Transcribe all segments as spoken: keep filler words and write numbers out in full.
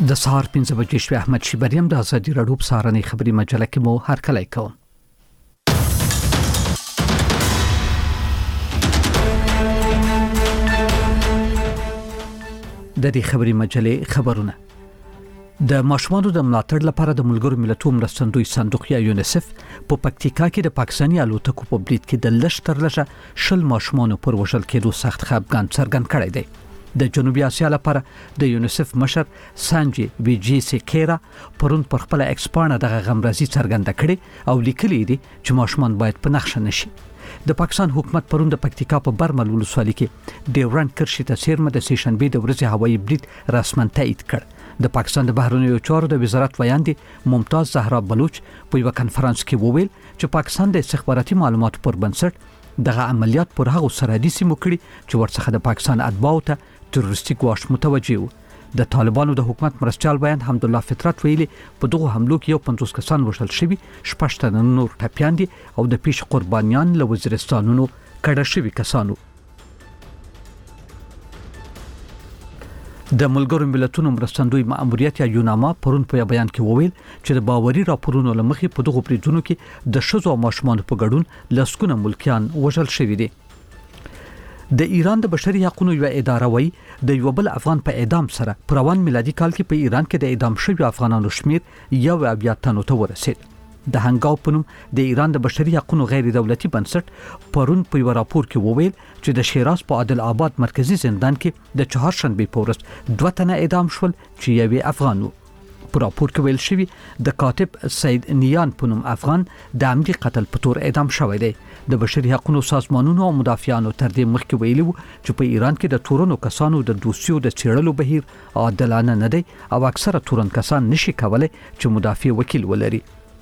د سهار پنځه بجې شوې. احمد شیبریم د ازادي راډیو په سهارنۍ خبري مجله کې مو هرکلی کوم. د دې خبري مجلې خبرونه. د ماشومانو د ملاتړ لپاره د ملګرو ملتونو مرستندوی صندوق یا یونیسف په پکتیکا کې د پاکستاني الوتکو په برید کې د لږ تر لږه شل ماشومانو پر وژل کېدو سخت خفګان څرګند کړی دی. د جنوبي اسیا لپاره د یونیسف مشر سانجي ویجی سیکیرا پرون پر خپل ایکسپانه دغه غمرازي څرګنده کړي او لیکلي دي چې ماشومان باید په نقشه نشي. د پاکستان حکومت پرون د پکتیکا په برمل ولسوالۍ کې ډیورنډ کرښې ته څیرمه د سیشنبه د ورځې هوایي برید رسماً تایید کړ. د پاکستان د بهرنیو چارو د وزارت ویاندې ممتاز زهرا بلوچ په یو کنفرانس کې وویل چې پاکستان د استخباراتي معلوماتو پر بنسټ دغه عملیات پر هغو سرحدي سیمو کړي چې ورڅخه د پاکستان اتباعو ته تروریستي ګواښ متوجه وو. د طالبانو د حکومت مرستيال بیان حمدالله فطرت ویلي په دغه حملو کې یو پنځوس کسان وژل شوي، شپږ تنه نور ټپیان دي او د پیش قربانیان له وزیرستانونو کډه شوي کسانو. د ملګرو ملتونو مرستندوی مأموریت یا یوناما پرون په بیان کې وویل چې د باوري راپورونو لمخې په دغه بریدونو کې د شذو او ماشومانو په ګډون لسګونه ملکیان وژل شوي دي. د ایران د بشري حقوقو یو اداره وایي د یو بل افغان په اعدام سره پر روان میلادي کال کې په ایران کې د اعدام شوي افغانانو شمیر یو اویا تنو ته ورسید. د هنګاو په نوم د ایران د بشري حقوقو غیر دولتي بنسټ پرون په یو راپور کې وویل چې د شیراز په عادل آباد مرکزی زندان کې د چهارشنبه په ورځ دوه تنه اعدام شول چې یو افغان وو. په راپور کې ویل شوی د کاتب سید نیان په نوم افغان د عمدي قتل په تور اعدام شوی دی. د بشري حقوقو سازمانونو او مدافعانو تر دې مخکې ویلي وو چې په ایران کې د تورنو کسانو د دوسیو د چیرلو بهیر عادلانه نه دی او اکثره تورن کسان نشي کولای چې مدافع وکیل ولري.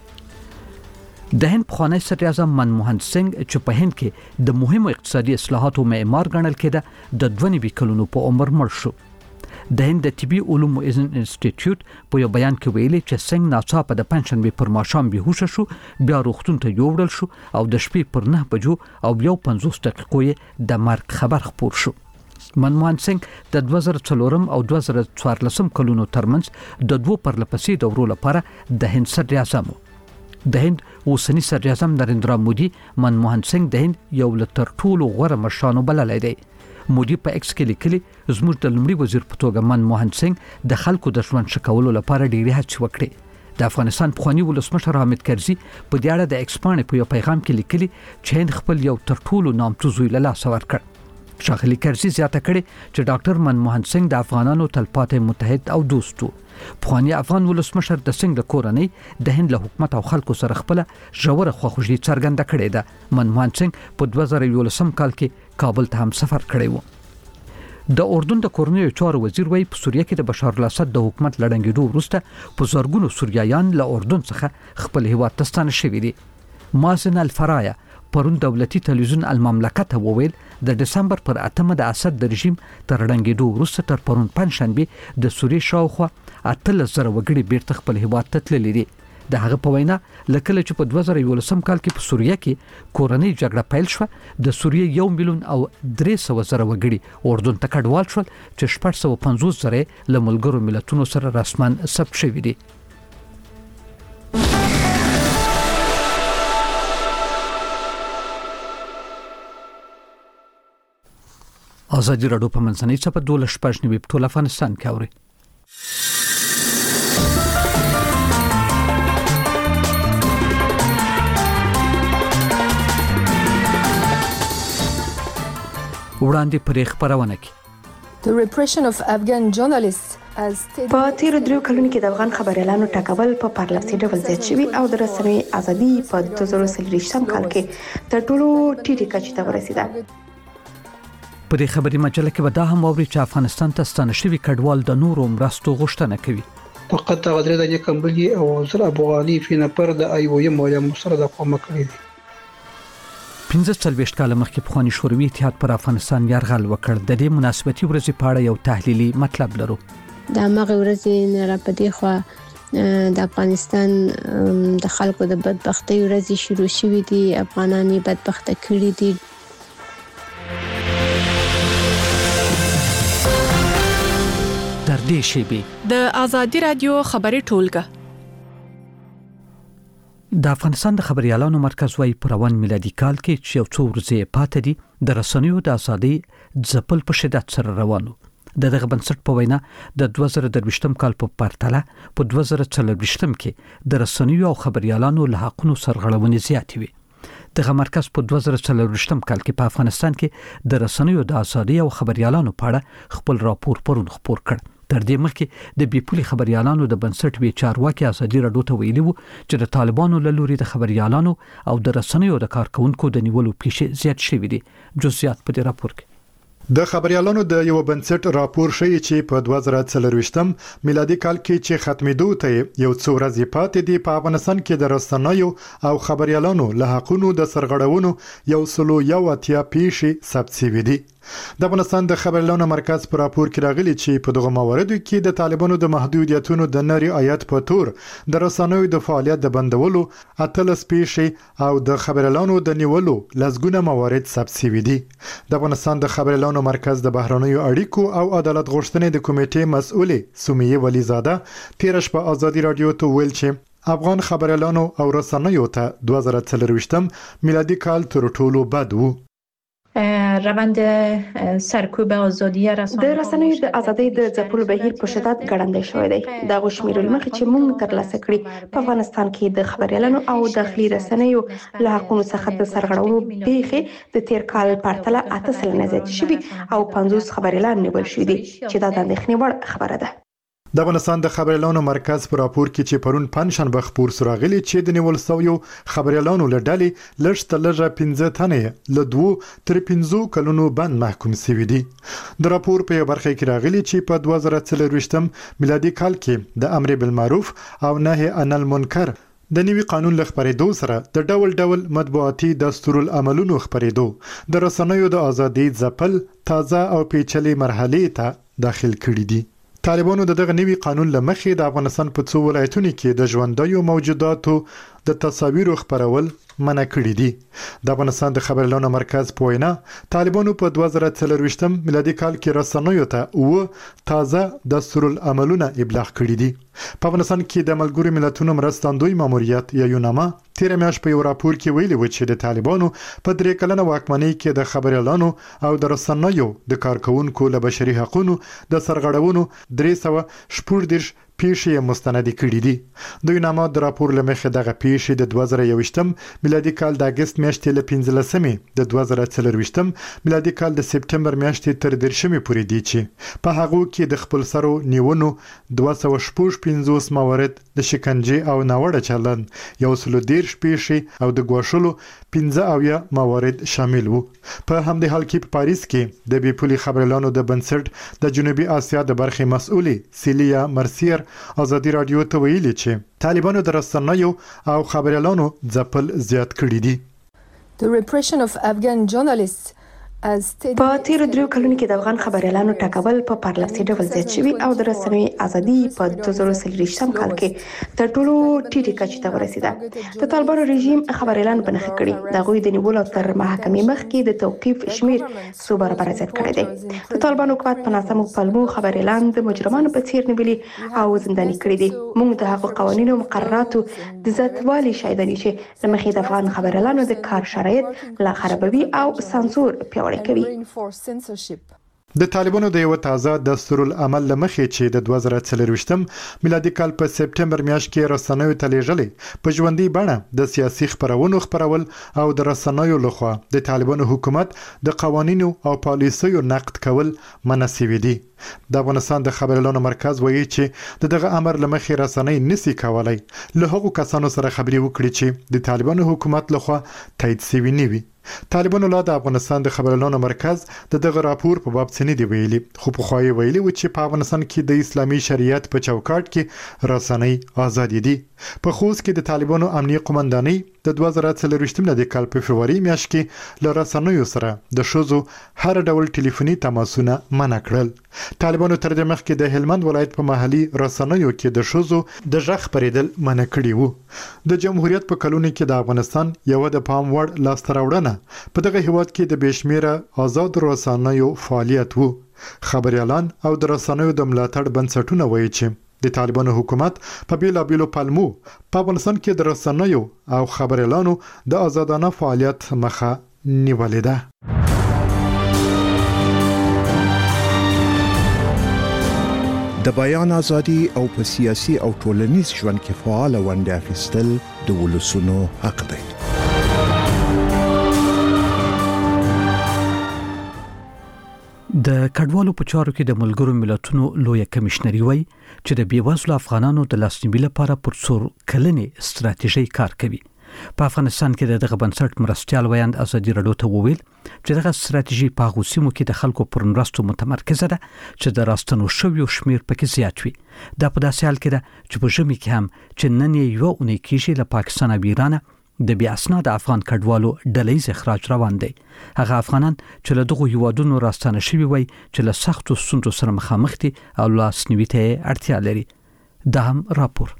د هند پخوانی صدر اعظم منموهن سنگ چې په هند کې د مهمو اقتصادي اصلاحاتو معمار ګڼل کېده د دوه نوي کلونو په عمر مړ شو. د هند د طبي علومو انسټیټیوټ په یو بیان کې ویلي چې سنگ ناڅاپه د پنځشنبه پر ماښام بهوشه شو، بیا روغتون ته یوړل شو او د شپې پر نه بجو او یو پنځوس دقیقو یې د مرګ خبر خپور شو. منموهن سنگ د دوه زره څلورم او دوه زره څوارلسم کلونو ترمنځ د دوه پرلپسې دورو لپاره د هند صدر اعظم. د هند اوسنی صدر اعظم نریندرا مودي منموهن سنگ د هند یو له تر ټولو غوره مشرانو بللی دی. مودي په ایکس کې لیکلي زموږ د لومړي وزیر په توګه منموهن سنگ د خلکو د ژوند ښه کولو لپاره ډېرې هڅې وکړې. د افغانستان پخواني ولسمشر حامد کرزي په دې اړه د ایکس پاڼې په یو پیغام کې لیکلي چې هند خپل یو تر ټولو نامتو زوی له لاسه ورکړ. ښاغلي کرزي زیاته کړې چې ډاکټر منموهن سنگ د افغانانو تلپاتې متحد او دوست وو. پخواني افغان ولسمشر د سنگ د کورنۍ د هند له حکومت او خلکو سره خپل ژوره خواخوږي څرګنده کړې ده. منموهن سنگ په دوه زره یولسم کال کې کابل ته هم سفر کړی و. د اردن د کورنیو چارو وزیر وایي په سوریه کې د بشار الاسد د حکومت لړنګېدو وروسته په زرګونو سوریایان له اردن څخه خپل هیواد ته ستانه شوي دي. مازن الفرایا پرون دولتي تلویزیون المملکت وویل د دسمبر پر اتمه د اسد د رژیم تر لړنګېدو وروسته تر پرون پنځشنبه د سوریې شاوخوا اتلس زره وګړي بیرته خپل هیواد ته تللي دي. د هغه په وینا لکه چې په دوه زره یولسم کال کې په سوریه کې کورنۍ جګړه پیل شوه، د سوریې یو میلیون او درې سوه زره وګړي اردن ته کډوال شول چې شپږ سوه پنځوس زره له ملګرو ملتونو سره رسماً ثبت شوي دي. ازادي راډیو په منځنۍ چپه دوله شپږ نوي په ټول افغانستان کې اوري. وړاندې پرې خبرونه کې The repression of Afghan journalists په تیر دریو کلونو کې د افغان خبريالانو ټاکول په پرلپسې ډول زیات شوي او د رسنۍ ازادي په دوه زره څلوېښتم کال کې تر ټولو ټیټې کچې ته ورسېده. په دې خبري مجله کې به دا هم واوري چې افغانستان ته ستانه شوي کډوال د نورو مرستو غوښتنه کوي. فقط غدري د کمبلي او زر افغاني په نفر د آی او ایم ولا مسره د قوم کړی دي. پنځه څلوېښت کاله مخکې پخواني شوروي اتحاد پر افغانستان یرغل وکړ. د دې مناسبتي ورځې په اړه یو تحلیلي مطلب لرو. د هغه ورځې نه را پدې خو د افغانستان د خلکو د بدبختۍ ورځې شروع شوې دي، افغانان یې بدبخته کړي دي. در دې شیبې د ازادي رادیو خبري ټولګه. د افغانستان د خبريالانو مرکز وايي په روان میلادي کال کې چې یو څو ورځې پاتې دي د رسنیو د ازادۍ ځپل په شدت سره روانو. د دغه بنسټ په وینا د دوه زره درویشتم کال په پرتله په دوه زره څلورویشتم کې د رسنیو او خبريالانو له حقونو سرغړونې زیاتې وي. دغه مرکز په دوه زره څلورویشتم کال کې په افغانستان کې د رسنیو د ازادۍ او خبريالانو په اړه خپل راپور پرون خپور کړ. تر دې مخکې د بیپولي خبريالانو د بنسټ وی چارواکي ازادي رادیو ته ویلي وو چې د طالبانو له لوري د خبريالانو او د رسنیو د کارکونکو د نیولو پیښې زیات شوې دي. جزئیات په دې راپور کې د خبريالانو د یو بنسټ راپور شوی چې په دوه زره څلورویشتم میلادي کال کې چې ختمېدو ته یو څو ورځې پاتې دي په افغانستان کې د رسنیو او خبريالانو له حقونو د سرغړونو یو سلو یو اتیا پیښې ثبت شوې دي. د افغانستان د خبريالانو مرکز په راپور کې راغلي چې په دغه مواردو کې د طالبانو د محدودیتونو د نری آیات په تور د رسنیو د فعالیت د بندولو اتلس پیښې او د خبريالانو د نیولو لزګونه موارد ثبت شوي دي. د افغانستان د خبريالانو مرکز د بهرنیو اړیکو او عدالت غوښتنې د کمیټې مسؤلې سمیه ولیزاده تیر شپه ازادي رادیو ته ویل چې افغان خبريالانو او رسنیو ته دوه زره څلورویشتم میلادي کال تر ټولو بد وو. روند سرکوب آزادی رسانه د رسنیو د ازادۍ د ځپلو بهیر په شدت ګړندی شوی دی. د غوښمیر لمخې چې موږ ترلاسه کړی په افغانستان کې د خبريالانو او داخلي رسنیو له حقونو څخه د سرغړونو پیښې د تیر کال پرتله اته سلنه زیات شوي او پنځوس خبريالان نیول شوي دي چې دا د اندېښنې وړ خبره ده. د افغانستان د خبريالانو مرکز په راپور کې چې پرون پنځشنبه خبر سراغلي چې د نیول شویو خبريالانو له ډلې لږ تر لږه پنځه تنې له دوه تر پنځو کلونو بند محکوم شوي دي. د راپور په برخه کې راغلي چې په دوه زره څلورویشتم میلادي کال کې د امر بالمعروف او نهي عن المنکر د نوي قانون له خبرېدو سره د ډول ډول مطبوعاتي دستورالعملونو خبرېدو د رسنیو د ازادۍ ځپل تازه او پیچلې مرحلې ته داخل کړي دي. طالبانو د دغه نوي قانون لمخې د افغانستان په څو ولایتونو کې د ژوندیو موجوداتو د تصاویرو خبرول منع کړی دي. د افغانستان د خبريالانو مرکز په وینا طالبانو په دوه زره څلورویشتم میلادي کال کې رسنیو ته او تازه دستورالعملونه ابلاغ کړی دي. په افغانستان کې د ملګرو ملتونو مرستندوی ماموریت یا یوناما تیر میاشت په یو راپور کې ویلي و چې د طالبانو په درې کلنه واکمنۍ کې د خبريالانو او د رسنیو د کارکونکو له بشري حقوقو د سرغړونو درې سوه شپږ دېرش پیښې مستند کړي دي. د یوناما د راپور لمخې دغه پیښې د دوه زره یوویشتم میلادي کال د اگست میاشتې له پنځلسمې د دوه زره څلورویشتم میلادي کال د سپتمبر میاشتې تر دیرشمې پورې دي چې په هغه کې د خپل سرو نیونو دوه سوه شپږ پنځوس موارد د شکنجې او ناوړه چلند یو سل دیرش پیښې او د ګواښلو پنځه اویا موارد شامل وو. په همدې حال کې په پاریس کې د بیپولي خبريالانو د بنسټ د جنوبي اسیا د برخې مسؤلې سیلیا مرسیر ازادي رادیو ته ویلي چې طالبانو د رسنیو او خبريالانو ځپل زیات کړي دي. The repression of Afghan journalists په تیر دریو کلونو کې د افغان خبريالانو ټاکول په پارلماني ډول زیات شوی او د رسنۍ ازادي په دوه زره څلورویشتم کال کې تر ټولو ټیټه کچې ته ورسیده. د طالبانو رژیم خبريالان بنخښه کړي د غوي د نیولو تر محکمې مخکې د توقيف شمیر څو برابر زیات کړی دی. د طالبانو حکومت په ناسمو پلمو خبريالان د مجرمانو په څیر نیولي او زنداني کړي دي. موږ د هغو قوانینو مقرراتو د ذاتوالي شایدنی چې لمخې د افغان خبريالانو د کار شرایط لا خرابوي او سانسور پیاوړی کوي. د طالبانو د یو تازه دستورالعمل لمخې چې د دوه زره څلورویشتم میلادي کال په سپتمبر میاشت کې رسنیو ته لیږلې په ژوندۍ بڼه د سیاسي خبرونو خبرول او د رسنیو لخوا د طالبانو حکومت د قوانینو او پالیسیو نقد کول منع شوي دي. د افغانستان د خبريالانو مرکز وایي چې د دغه امر لمخې رسنۍ نسی کولای له هغو کسانو سره خبري وکړي چې د طالبانو حکومت لخوا تایید شوي نه وي. طالبانو لا د افغانستان د خبريالانو مرکز د دغه راپور په باب څه نه دی ویلي، خو په خوای ویلي و چې په افغانستان کې د اسلامي شریعت په چوکاټ کې رسنۍ آزاد دي. په خوست کې د طالبانو امنیي قومندانۍ د دوه زره څلورویشتم د کال په فبروري میاشت کې له رسنیو سره د شوزو هر ډول ټلیفوني تماسونه منع کړل. طالبانو تر دې مخکې د هلمند ولایت په محلي رسنیو کې د شوزو د ژغ خبرېدل منع کړي وو. د جمهوریت په کلونو کې د افغانستان یو د پام وړ لاسته راوړنه کلونه په دغه هیواد کې د بشمیره آزاد رسنیو فعالیت وو. خبريالان او د رسنیو د ملاتړ بنسټونه وایي چې د طالبانو حکومت په بیلابیلو پلمو په افغانستان کې د رسنیو او خبريالانو د آزادانه فعالیت مخه نیولې ده. د بیان ازادي او په سیاسي او ټولنیز ژوند کې فعال ونډه اخیستل د ولسونو حق دی. د کډوالو په چارو کې د ملګرو ملتونو لوی کمشنري وای چې د بیوزلو افغانانو د لاسنیوي لپاره پر څور کلنې ستراتیژي کار کوي. په افغانستان کې دغه بنسټ مرستيال ویاند ازادي رادیو ته وویل چې دغه ستراتیژي په غوسیمو کې د خلکو پر مرستو متمرکزه ده چې د راستنو شویو شمیر پکې زیات وي. دا په داسې حال کې ده چې په ژمي کې هم چې نن یو اونۍ کې له پاکستان او ایران د بیا اسناد افغان کډوالو ډلهیز اخراج روان دي. هغه افغانان چې له دغه یوادونو راستانه شوي وي چې له سختو ستونزو سره مخامخ دي او لاسنیوي ته اړتیا لري. دا هم راپور.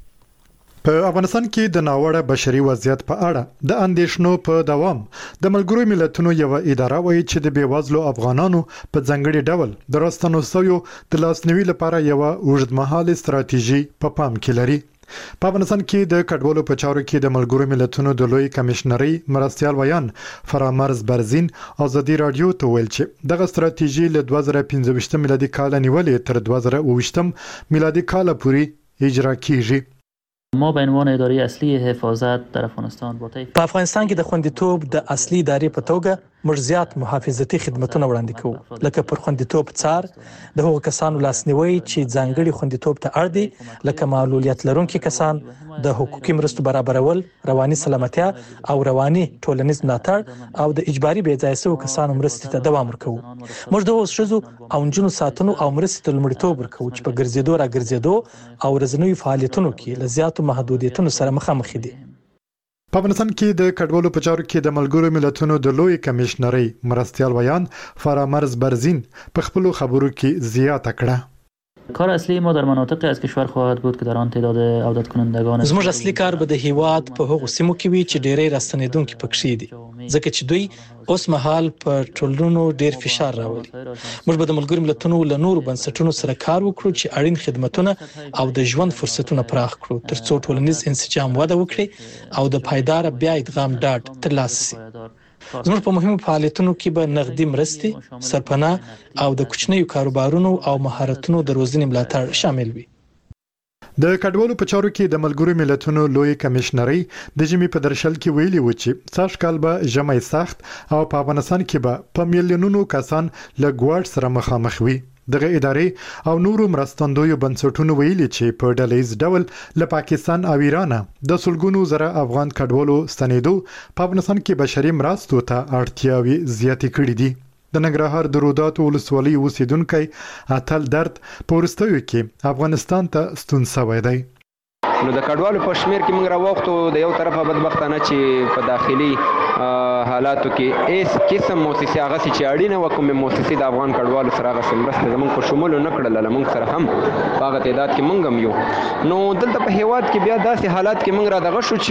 په افغانستان کې د ناوړه بشري وضعیت په اړه د اندېښنو په دوام د ملګرو ملتونو یو اداره وایي چې د بیوزلو افغانانو په ځنګړي ډول د راستنو سویو د لاسنیوي لپاره یو اوږدمهاله ستراتیژي په پام کې لري. په افغانستان کې د کډوالو په چارو کې د ملګرو ملتونو د لوی کمشنري مرستيال ویان فرامرز برزین ازادي رادیو ته ویل چې دغه ستراتیژي له دوه زره پنځه میلادي کال نیولې تر دوه زره اووه میلادي کال پورې اجرا کیږي. ما به عنوان اداره اصلی حفاظت در افغانستان با په افغانستان کې د خوندیتوب د اصلي ادارې په توګه موږ زیات محافظتي خدماتونه وړاندې کوو، لکه پر خوندیتوب څار د هغو کسانو لاسنیوي چې ځانګړي خوندیتوب ته اړ دي، لکه معلولیت لرونکي کسان، د حقوقي مرستو برابرول، رواني سلامتیا او رواني ټولنیز ملاتړ او د اجباري بې ځای شویو کسانو مرستې ته دوام ورکوو. موږ د هغو ښځو او نجونو ساتنو او مرستې ته لومړیتوب ورکوو چې په ګرځېدو را ګرځېدو او ورځنیو فعالیتونو کې له زیاتو محدودیتونو سره مخامخ دي. په افغانستان کې د کډوالو په چارو کې د ملګرو ملتونو د لوی کمشنري مرستيال ویان فرامرز برزین په خپل خبرو کې زیاته کړه. کار اصلی ما در مناطق از کشور خواهد بود که در آن تعداد عودت کنندگان زموږ اصلي کار به د هیواد په هغو سیمو کې وي چې ډېری راستنیدونکي پکې دي، ځکه چې دوی اوس مهال په ټولنو ډېر فشار راولي. موږ به د ملګرو ملتونو له نورو بنسټونو سره کار وکړو چې اړین خدماتونه او د ژوند فرصتونه پراخ کړو ترڅو ټولنیز انسجام وده وکړي او د پایدار بیا ادغام ډاډ ترلاسه شي. زموږ په مهمو فعالیتونو کې به نغدي مرستې، سرپناه او د کوچنیو کاروبارونو او مهارتونو د روزنې ملاتړ شامل وي. د کډوالو په چارو کې د ملګرو ملتونو لوی کمشنري د جمی په درشل کې ویلي و چې سږ کال به ژمی سخت او په افغانستان کې به په میلیونونو کسان له ګواډ سره مخامخ وي. دغه ادارې او نورو مرستندویو بنسټونو ویلي چې په ډلهیز ډول له پاکستان او ایران د سلګونو زره افغان کډوالو ستنېدو په افغانستان کې بشري مرستو ته اړتیاوي زیاتې کړې دي. د ننګرهار د روداتو ولسوالۍ اوسیدونکو اتل درد په ورستیو کې افغانستان ته ستون شوی دی. نو د کډوالو په شمیر کې موږ راوختو د یو طرفه بدبختانه چې په داخلي حالاتو کې ایس قسم موسسه هغه چې اړینه وکوم موسسه د افغان کډوالو سره هغه مرسته زموږ په شمول نه کړل، لمونږ سره هم هغه تعداد کې موږ هم یو. نو دلته په هیواد کې بیا داسې حالات کې موږ را دغه شو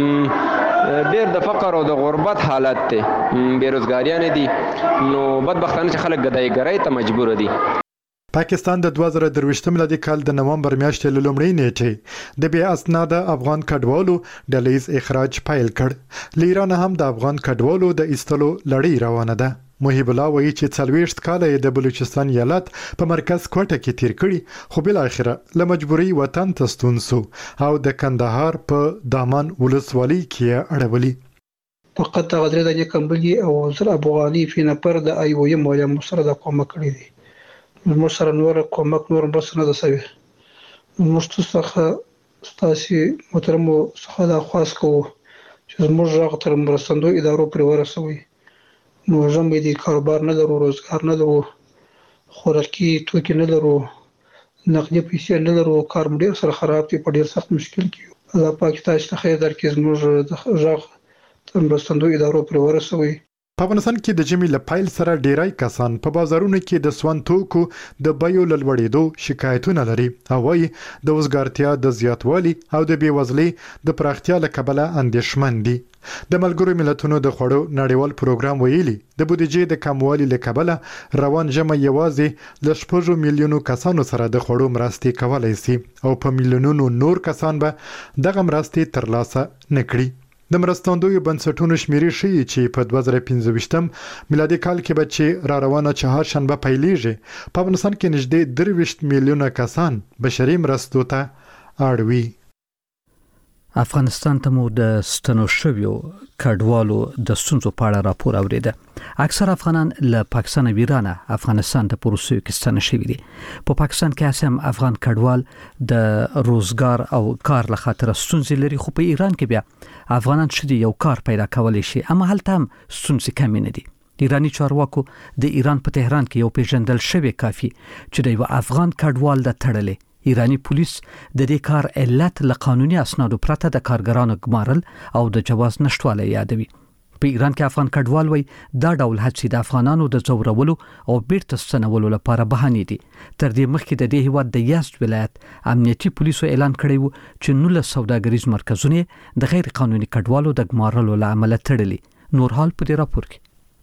چې ډېر د فقر او د غربت حالت ته بیروزګاریان دي، نو بدبختانه چې خلک ګدایګرۍ ته مجبور دي. پاکستان د دوه زره درویشت میلادي کال د نومبر میاشتې له لومړۍ نیټې د بیا اسناد افغان کډوالو ډلهیز اخراج پیل کړ. له ایران هم د افغان کډوالو د ایستلو لړۍ روانه ده. محب الله وایي چې څلوېښت کاله د بلوچستان ایالت په مرکز کوټه کې تیر کړي، خو بل اخره له مجبوري وطن ته ستون سو او د کندهار په دامن ولسوالۍ کې اړولي. فقط غدري د کمبلي او زر افغاني په نفر د ایوې مولا مصر د کومه کړی دي. موږ سره نور کومک نور بس نه ده سوي. موږ څخه ستاسي محترمو څخه د خاص کوو چې موږ راغ تر مرستندو ادارو پر ورسوي. نو زموږ د کاروبار نه لرو، روزګار نه لرو، خوراکي توکي نه لرو، نقدي پیسې نه لرو، کار مو ډېر سره خراب دي، په ډېر سخت مشکل کې. الله پاک تاسو ته خیر درکړي. موږ د راغ تر مرستندو ادارو پر ورسوي. په افغانستان کې د جمی لپایل سره ډیری کسان په بازارونو کې د سون توکو د بیو لوړېدو شکایتونه لري او وايي د وزګارتیا د زیاتوالي او د بیوزلۍ د پراختیا له کبله اندېښمن دي. د ملګرو ملتونو د خوړو نړیوال پروګرام ویلي د بودیجې د کموالي له کبله روان ژمی یوازې ل شپږ میلیونو کسانو سره د خوړو مرستې کولای شي او په میلیونونو نور کسان به دغه مرستې ترلاسه نکړي. د مرستندویو بنسټونو شمیرې ښیي چې په دوه زره پنځه ویشتم میلادي کال کې به چې را روانه چهارشنبه پیلېږي په افغانستان کې نږدې درویشت میلیونه کسان بشري مرستو ته اړ وي. افغانستان ته مو د ستنو شویو کډوالو د ستونزو په اړه راپور اوریده. اکثر افغانان له پاکستان او ایران افغانستان ته پروسو کې ستنه شوي دي. په پاکستان کې هم افغان کډوال د روزګار او کار له خاطر ستونزې لري، خو په ایران کې بیا افغانان شدي یو کار پیدا کولی شي، اما هلته هم ستونزې کمې نه دي. ایرانی چارواکو د ایران په تهران کې یو پیژندل شوی کافي چې د یو افغان کډوال د تړلې ایرانی پولیس د دې کار علت له قانوني اسنادو پرته د کارګرانو ګمارل او د جواز نشټوالی یادوي. په ایران کې افغان کډوال وای دا ډول هڅې د افغانانو د ځورولو او بیرته ستنولو لپاره بهانې دي. تر دې مخکې د دې هیواد د یزد ولایت امنیتي پولیسو اعلان کړی و چې نولس سوداګریز مرکزونه د غیر قانوني کډوالو د ګمارلو لامل تړلي. نور حال په دې راپور کې.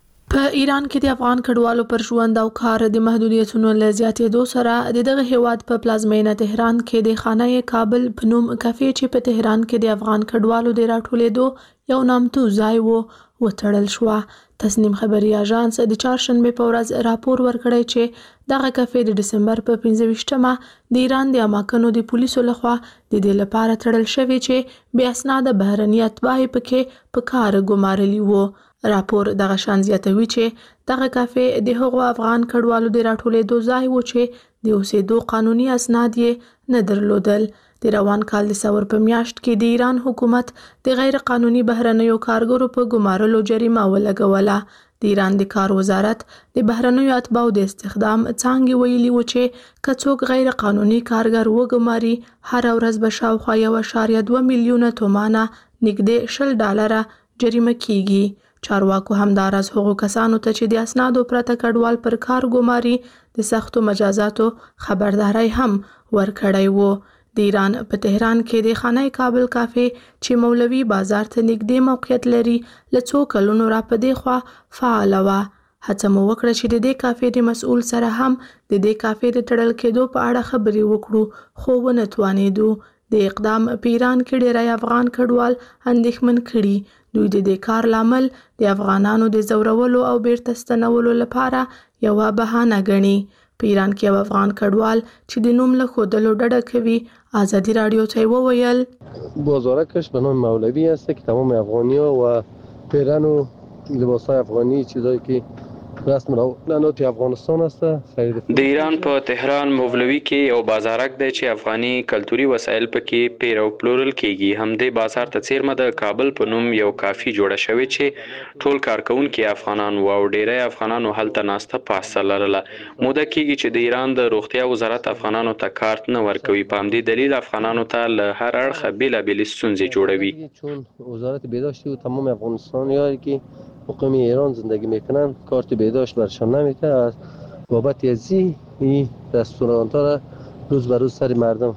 په ایران کې د افغان کډوالو پر ژوند او کار د محدودیتونو له زیاتېدو سره د دغه هیواد په پلازمینه تهران کې د خانه کابل په نوم کافي چې په تهران کې د افغان کډوالو د راټولېدو یو نامتو ځای و وتړل شو. تسنیم خبري اژانس د چهارشنبه په ورځ راپور ورکړی چې دغه کافي د دسمبر په پنځه ویشتمه د ایران د اماکنو د پولیسو لخوا د دې لپاره تړل شوی چې بې اسناده بهرني اتباع پکې په کار ګمارلي وو. راپور دغه شان زیاتوي چې دغه کافي د هغو افغان کډوالو د راټولېدو ځای و چې د اوسېدو قانوني اسناد یې نه درلودل. د روان کال د سور په میاشت کې د ایران حکومت د غیر قانوني بهرنیو کارګرو په ګمارلو جریمه ولګوله. د ایران د کار وزارت د بهرنیو اتباعو د استخدام څانګې ویلي و چې که څوک غیر قانوني کارګر وګماري هر ورځ به شاوخوا یو اعشاریه دوه میلیونه تومانه نږدې شل ډالره جریمه کیږي. چارواکو همداراز هغو کسانو ته چې د اسنادو پرته کډوال پر کار ګماري د سختو مجازاتو خبرداري هم ورکړی وو. د ایران په تهران کې د خانه کابل کافي چې مولوي بازار ته نږدې موقعیت لري له څو کلونو را په دې خوا فعاله وه. هڅه مو وکړه چې د دې کافي د مسؤل سره هم د دې کافي د تړل کېدو په اړه خبرې وکړو، خو ونه توانېدو. د اقدام په ایران کې ډېری افغان کډوال اندېښمن کړي. دوی د دې کار لامل د افغانانو د ځورولو او بیرته ستنولو لپاره یوه بهانه ګڼي. په ایران کې یو افغان کډوال چې د نوم له ښودلو ډډه کوي آزادی رادیو ته وویل بازارکش به نام مولوی است که تمام افغانی‌ها و پیرن و لباس‌های افغانی چیزایی که رسم الخط افغانستان است. د ایران په تهران مولوی کې یو بازارک دی چې افغاني کلتوري وسایل پکې پیرو پلورل کیږي. همدې بازار ته څیرمه د کابل په نوم یو کافي جوړه شوې چې ټول کارکونکي افغانان و او ډیری افغانانو هلته ناسته پاسه لرله. موده کیږي چې د ایران د روغتیا وزارت افغانانو ته کارت نه ورکوي. په همدې دلیل افغانانو ته له هر اړخه بیلابېلې ستونزې جوړوي. چون وزارت بهداشت و تمام افغانستانیایی که مقیم ایران زندگی میکنن کارت بهداشت برشان نمیده. از بابت ازی این رستورانت ها را روز به روز سر مردم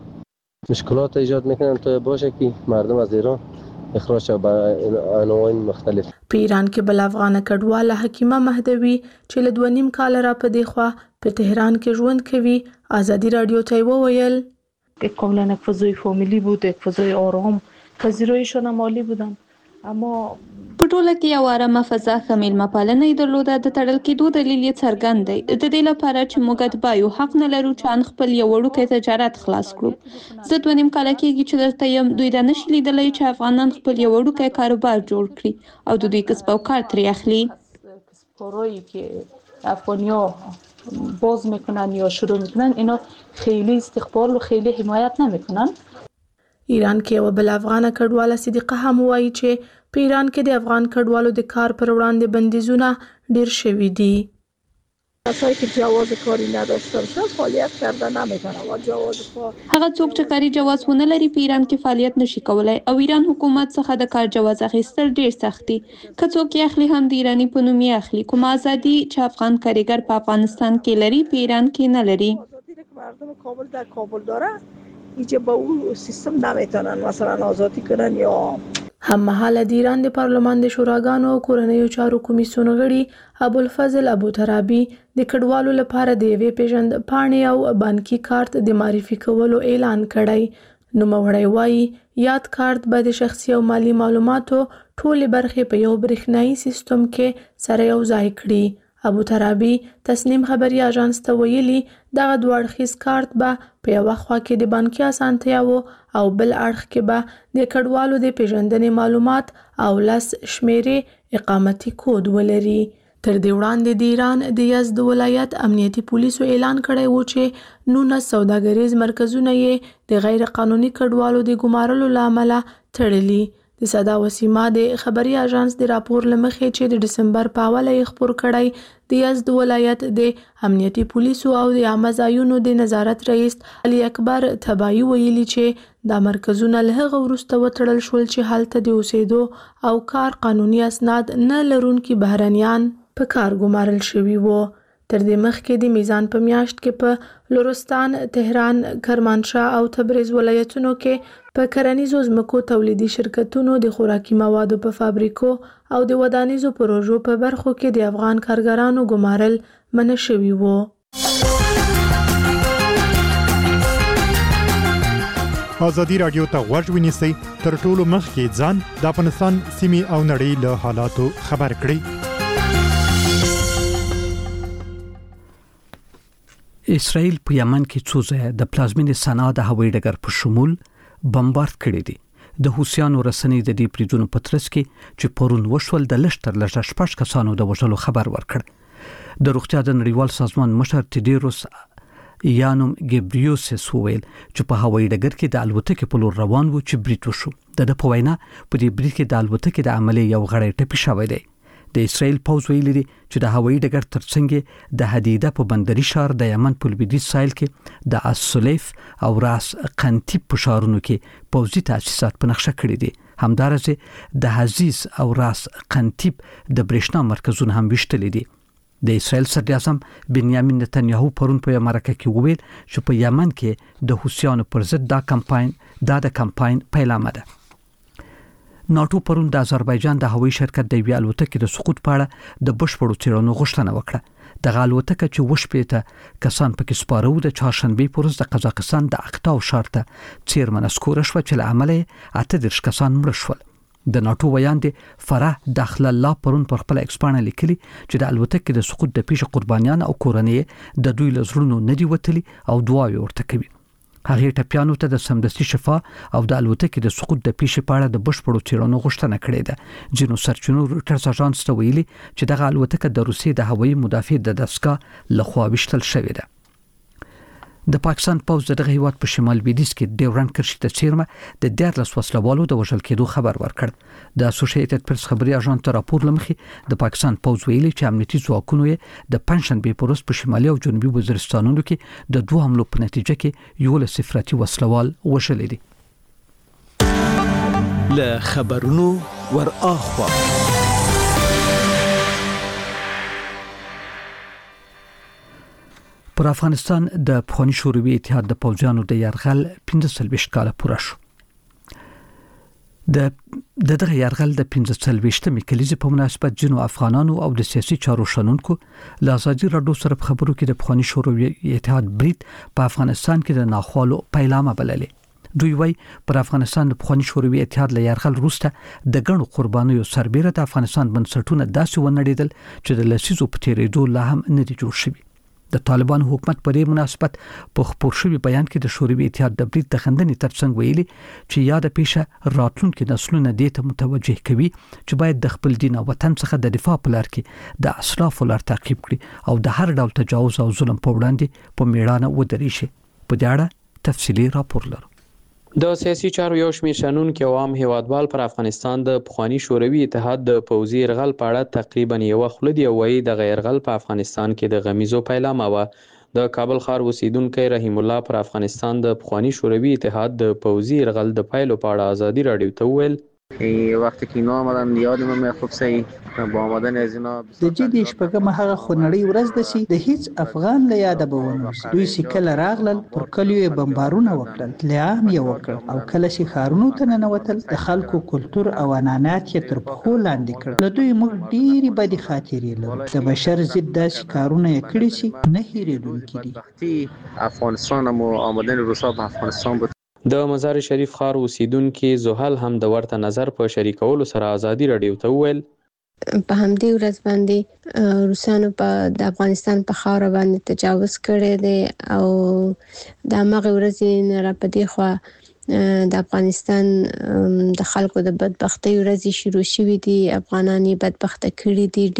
مشکلات ایجاد میکنن تا باشه که مردم از ایران اخراج شد به عناوین مختلف. په ایران کې بل افغان کډواله حکیمه مهدوی چې له دوه نیم کال را په دی خوا په تهران کې ژوند کوي آزادی رادیو ته وویل یک کاملا یک فضای فامیلی بود، یک فضای آرام، پذیرایشان هم عالی بودن. اما په ټوله کې یو آرامه فضا ښه میلمه پالنه یې درلوده. د تړل کېدو دلیل یې څرګند دی. د دې لپاره چې موږ اتباع حق نه لرو چې ان خپل یو وړوکی تجارت خلاص کړو. زه دوه نیم کاله کېږي چې دلته یم. دوی دا نشي لیدلی چې افغانان خپل یو وړوکی کاروبار جوړ کړي او د دوی کسب او کار ترې اخلي. کارهایی که افغانی‌ها باز میکنن یا شروع میکنن اینا خیلی استقبال و خیلی حمایت نمیکنن. ایران کې یو بل افغان کډواله صدیقه هم وایي چې په ایران کې د افغان کډوالو د کار پر وړاندې بندیزونه ډیر شوي دي. کسایی که جواز کاری نداشته باشن فعالیت کردن نمیتونن و جواز کار هغه څوک چې کاري جواز ونه لري په ایران کې فعالیت نشي کولای او ایران حکومت څخه د کار جواز اخیستل ډیر سخت دي. که څوک یې اخلي هم د ایرانی په نوم یې اخلي. کوم ازادي چې افغان کارګر په افغانستان کې لري په ایران کې نه لري. مردم کابل در کابل داره اینجا با اون سیستم نمیتونن مثلا آزادی کنن یا هم مهاله د ایران د پارلمان د شوراګانو او کورنیو چارو کمیسیون غړي ابوالفضل ابوترابي د کډوالو لپاره د یوې پیژند پاڼې او بانکي کارت د معرفي کولو اعلان کړی. نوموړی وایي یاد کارت به د شخصي او مالی معلوماتو ټولې برخې په یو برېښنایي سیستم کې سره یو ځای کړي. ابوترابي تسنیم خبري اژانس ته ویلي دغه دوه اړخیز کارت به په یوه خوا کې د بانکي اسانتیاوو او بل اړخ کې به د کډوالو د پیژندنې معلومات او لس شمیرې اقامتي کود ولري. تر دې وړاندې د ایران د یزد ولایت امنیتي پولیسو اعلان کړی و چې نولس سوداګریز مرکزونه یې د غیر قانوني کډوالو د ګمارلو له امله تړلي. د صدا وسیما د خبري اژانس د راپور لمخې چې د ډسمبر په اوله یې خپور کړی د یزد ولایت د امنیتي پولیسو او د عامه ځایونو د نظارت رئیس علي اکبر تبایی ویلي چې دا مرکزونه له هغه وروسته وتړل شول چې هلته د اوسېدو او کار قانوني اسناد نه لرونکي بهرنیان په کار ګمارل شوي وو. تر دې مخکې د میزان په میاشت کې په لورستان، تهران، کرمانشاه او تبریز ولایتونو کې په کرنیزو ځمکو تولیدي شرکتونو د خوراکي موادو په فابریکو او د ودانیزو پروژو په برخو کې د افغان کارګرانو ګمارل منع شوي وو. ازادي رادیو ته غوږ ونیسئ تر ټولو مخکې ځان د افغانستان سیمې او نړۍ له حالاتو خبر کړئ. اسرائیل په یمن کې څو ځای د پلازمینې صنعا د هوایي ډګر په شمول بمبارد کړي دي. د حوثیانو رسنۍ د دې پریدونو په ترڅ کې چې پرون وشول د لشتر لږ شپږ کسانو د وژلو خبر ورکړ. د روغتیا د نړیوال سازمان مشر تیډیروس یانوم ګبریوسس وویل چې په هوایي ډګر کې د الوتکې په لور روان و چې بریټ وشو. د د په وینا په دې بریټ کې د الوتکې د عملې یو غړی ټپي شوی دی. د اسرائیل پوځ ویلي دي چې د هوایي ډګر ترڅنګ د حدیده په بندري شهر د یمن په لویدیځ ساحل کې د اسولیف او راس قنتیب په ښارونو کې پوځي تاسیسات په نقشه کړي دي. همدارسه د حزیز او راس قنتیب د برېښنا مرکزونه هم وشتلي دي. د اسرائیل صدراعظم بنیامین نتنیاهو پرون په مرکه کې وویل چې په یمن کې د حوثیانو پر ضد دا کمپاین دا د کمپاین پیلامه ده. ناتو پرون د آذربایجان د هوایي شرکت د ویالو الوتکې د سقوط په اړه د بشپړو څېړنو غوښتنه وکړه. د الوتکه چې وشپېته کسان پکې سپاره و د چهارشنبې په ورځ د قزاقستان د اکتاو ښار ته څیرمه نسکوره شوه چې له امله اته دېرش کسان مړه شول. د ناتو ویاند فرح داخله الله پرون پر خپل ایکس باندې لیکلي چې د الوتکې د سقوط د پیښې قربانیان او کورنۍ د دوی له زړونو نه دي وتلي او دعاوې ورته کوي. هغه ټپیانو ته د سمدستي شفا او د الوتکې د سقوط د پیښې په اړه د بشپړو څېړنو غوښتنه کړې ده. ځینو سرچینو رویټرز اژانس ته ویلي چې دغه الوتکه د روسیې د هوایي مدافع د دستګاه لخوا وشتل شوې ده. د پاکستان پوځ دغه هیواد په شمال لویدیځ کې ډیورنډ کرښې ته څیرمه د دیارلس وسلوالو د وژل کېدو خبر ورکړ. د اسوسییټډ پریس خبري اژانس ته راپور لمخې د پاکستان پوځ ویلي چې امنیتي ځواکونو یې د پنځشنبې په ورځ په شمالي او جنوبي وزیرستانونو کې د دوه حملو په نتیجه کې یولس افراطي وسلوال وژل دي. له خبرونو ور اخوا پر افغانستان د پخواني شوروي اتحاد د پوځیانو د یرغل پنځه څلوېښت کاله پوره شو. د دغه یرغل د پنځه څلوېښتمې کلیزې په مناسبت ځینو افغانانو او د سیاسي چارو شنونکو له ازادي راډیو سره په خبرو کې د پخواني شوروي اتحاد برید په افغانستان کې د ناخوالو پیلامه بللې. دوی وایي پر افغانستان د پخواني شوروي اتحاد له یرغل وروسته د ګڼو قربانیو سربېره د افغانستان بنسټونه داسې ونړېدل چې د لسیزو په تېرېدو لا هم نه دي جوړ شوي. د طالبان حکومت په دې مناسبت په خپور شوي بیان کې د شوروي اتحاد د برید د خندنې ترڅنګ ویلي چې یاده پیښه راتلونکي نسلونه دې ته متوجه کوي چې باید د خپل دین او وطن څخه د دفاع په لار کې د اسلافو لار تعقیب کړي او د هر ډول تجاوز او ظلم په وړاندې په میړانه ودرېږي. په دې اړه تفصیلي راپور لرو. د سیاسي چارو یو شمېر شنونکي او عام هیوادوال پر افغانستان د پخواني شوروي اتحاد د پوځي یرغل په اړه تقریبا یوه خوله دي او وایي دغه یرغل په افغانستان کې د غمیزو پیلامه وه. د کابل ښار اوسیدونکی رحیم الله پر افغانستان د پخواني شوروي اتحاد د پوځي یرغل د پایلو په اړه ازادي راډیو ته وویل وقتی که اینا آمدن یادم میاد خوب سعی با آمدن از اینا د جدي شپږمه هغه خونړۍ ورځ ده چې د هیڅ افغان له یاده به ونه دوی چې کله راغلل پر کلیو یې بمبارونه وکړل اعلام یې وکړ او کله چې ښارونو ته ننوتل د خلکو کلتور او عنعنات یې تر پښو لاندې کړل. له دوی موږ ډېرې بدې خاطرې لرو. د بشر ضد داسې کارونه یې کړي چې نه هېرېدونکي دي. افغانستان هم آمدن روسا په افغانستان بود. د مزار شریف ښار اوسیدونکي زحل هم د ورته نظر په شریکولو سره ازادي راډیو ته وویل په همدې ورځ باندې روسانو په د افغانستان په خاوره باندې تجاوز کړی دی او د هماغې ورځې نه را په دې خوا د افغانستان د خلکو د بدبختۍ ورځې شروع شوي دي. افغانان یې بدبخته کړي دي.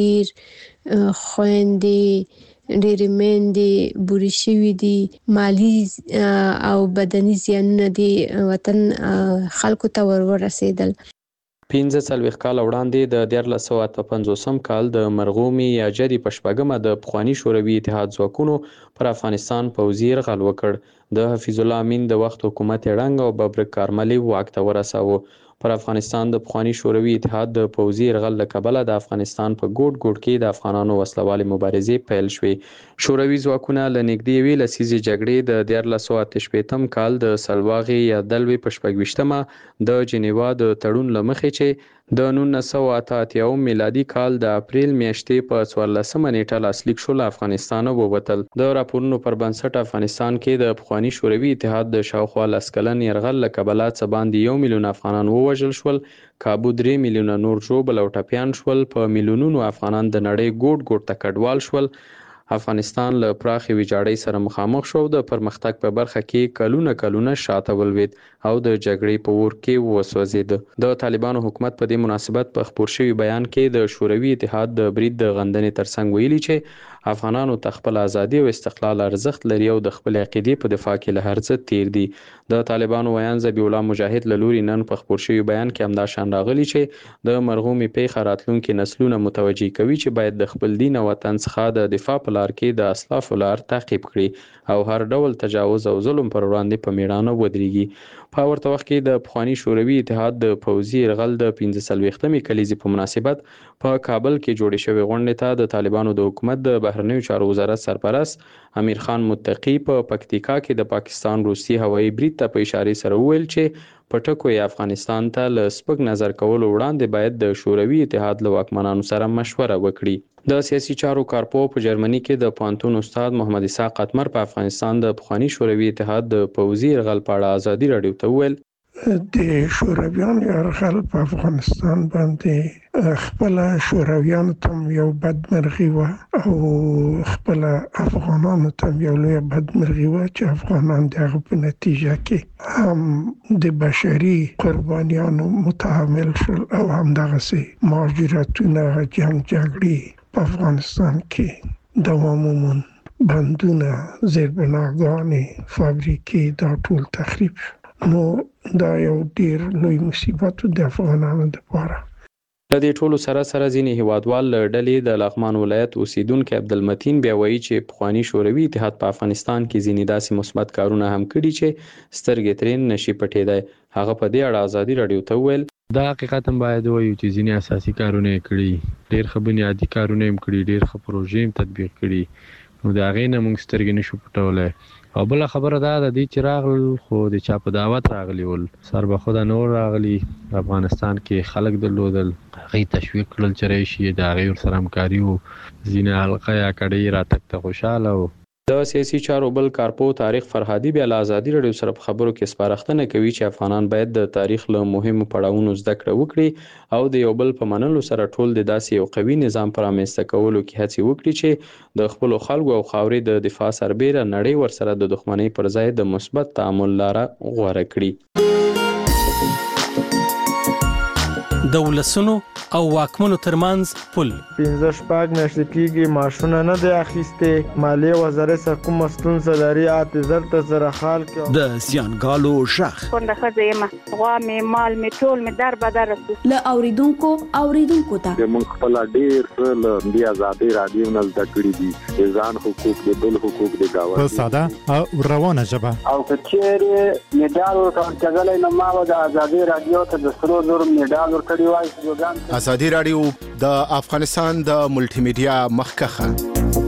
ډېر خویندې ډېرې میندې بورې شوي دي. مالي او بدني زیانونه دي وطن خلکو ته ور ورسېدل. پنځه څلوېښت کاله وړاندې د دیارلس سوه اته پنځوسم کال د مرغومي یا جدي په شپږمه د پخواني شوروي اتحاد ځواکونو پر افغانستان پوځي یرغل وکړ. د حفیظ الله امین د وخت حکومت یې ړنګ او ببرک کارملي واک ته ورساوه. پر افغانستان د پخواني شوروي اتحاد د پوځي یرغل له کبله د افغانستان په ګوټ ګوټ کې د افغانانو وسلوالې مبارزې پیل شوې. شوروي ځواکونه له نږدې یوې لسیزې جګړې د دیارلس سوه اته شپېتم کال د سلواغې یا دلوې په شپږ ویشتمه د جنیوا د تړون له مخې چې د نولس سوه اته اتیاوم میلادي کال د اپریل میاشتې په څوارلسمه نیټه لاسلیک شول افغانستان ووتل. د راپورونو پر بنسټ افغانستان کې د پخواني شوروي اتحاد د شاوخوا لس کلن یرغل له کبله څه باندې یو میلیون افغانان ووژل شول. کابو درې میلیونه نور ژوبل او ټپیان شول. په میلیونونو افغانان د نړۍ ګوټ ګوټ ته کډوال شول. افغانستان له پراخې ویجاړۍ سره مخامخ شو. د پرمختګ په برخه کې کلونه کلونه شاته ولوید او د جګړې په اور کې وسوځید. د طالبانو حکومت په دې مناسبت په خپور شوي بیان کې د شوروي اتحاد د برید د غندنې ترڅنګ ویلي چې افغانانو ته خپل ازادي او استقلال ارزښت لري او د خپل عقیدې په دفاع کې له هر څه تیر دي. د طالبانو ویان ذبیح الله مجاهد له لوري نن په خپور شوي بیان کې همدا شان راغلی چې د مرغومي پیښه راتلونکي نسلونه متوجي کوي چې باید د خپل دین او وطن څخه د دفاع په لار کې د اسلافو لار تعقیب کړي او هر ډول تجاوز او ظلم پر وړاندې په میړانه ودرېږي. په ورته وخت کې د پخواني شوروي اتحاد د پوځي یرغل د پنځه څلوېښتمې کلیزې په مناسبت په کابل کې جوړې شوې غونډې ته د طالبانو د حکومت د بهرنیو چارو وزارت سرپرست امیر خان متقي په پکتیکا کې د پاکستان روسي هوایي برید ته په اشارې سره وویل چې په ټکو یې افغانستان ته له سپک نظر کولو وړاندې باید د شوروي اتحاد له واکمنانو سره مشوره وکړي. د سیاسي چارو کارپو په جرمني کې د پوهنتون استاد محمد اسحاق قطمر په افغانستان د پخواني شوروي اتحاد د پوځي یرغل په اړه ازادي راډیو ته وویل د شورویانو یرغل په افغانستان باندې خپل شورویانو ته یو بدمرغي و او خپل افغانانو ته یو لوی بدمرغي و چې افغانان دغه په نتیجه کې هم د بشري قربانیانو متحمل شول او هم دغه مهاجرتونه جنگ جګړې په افغانستان کې دوام وموند. بندونه، زیربناګانې، فابریکې دا ټول تخریب شو. نو دا یو ډیر لوی مصیبت د افغانانو لپاره. له دې ټولو سره سره ځینې هیوادوال له ډلې د لغمان ولایت اوسیدونکي عبدالمتین بیا وایي چې پخواني شوروي اتحاد په افغانستان کې ځینې داسې مثبت کارونه هم کړي چې سترګې ترې نشي پټېدای. هغه په دې اړه ازادي راډیو ته وویل دا حقیقتا باید وایو چې ځینې اساسي کارونه یې کړي، ډېر ښه بنیادي کارونه یې کړي، ډېر ښه پروژې هم تطبیق کړي. نو د هغې نه موږ سترګې نشو پټولی. او بله خبره دا د دې چې راغلل خو د چا په دعوت راغلي ول، سربخوده نور راغلي، افغانستان کې خلک درلودل، هغوی تشویق کړل چې راشي، د هغې ورسره همکاري و، ځینې حلقه یا کډۍ راتګ ته خوشحاله و. د سیاسي چارو بل کارپو طارق فرهادي بیا له ازادي راډیو سره په خبرو کې سپارښتنه کوي چې افغانان باید د تاریخ له مهمو پړاوونو زده کړه وکړي او د یو بل په منلو سره ټول د داسې یو قوي نظام په رامنځته کولو کې هڅې وکړي چې د خپلو خلکو او خاورې د دفاع سربیره نړۍ ورسره د دښمنۍ پر ځای د مثبت تعامل لاره غوره کړي. د ولسونو او واکمنو ترمنځ پل. پنځه شپږ میاشتې کېږي معاشونه نه دی اخیستې. مالیې وزارت سره کومه ستونزه لري اته زلته سره حال کې. د زیانګالو غږ کونډه ښځه یم، غوا مې مال مې ټول مې در بدر رسو. له اوریدونکو اوریدونکو ته موږ خپل ډېر څه له دې ازادۍ راډیو نه زده کړي دي، د ځان حقوق د بل حقوق د گاونډي په ساده او روانه ژبه. او که چیرې میډال ورکول کېدلی نو ما به د ازادۍ راډیو ته د سرو زرو میډال ورکړی وای. ازادي راډیو د افغانستان د ملټي میډیا مخکخه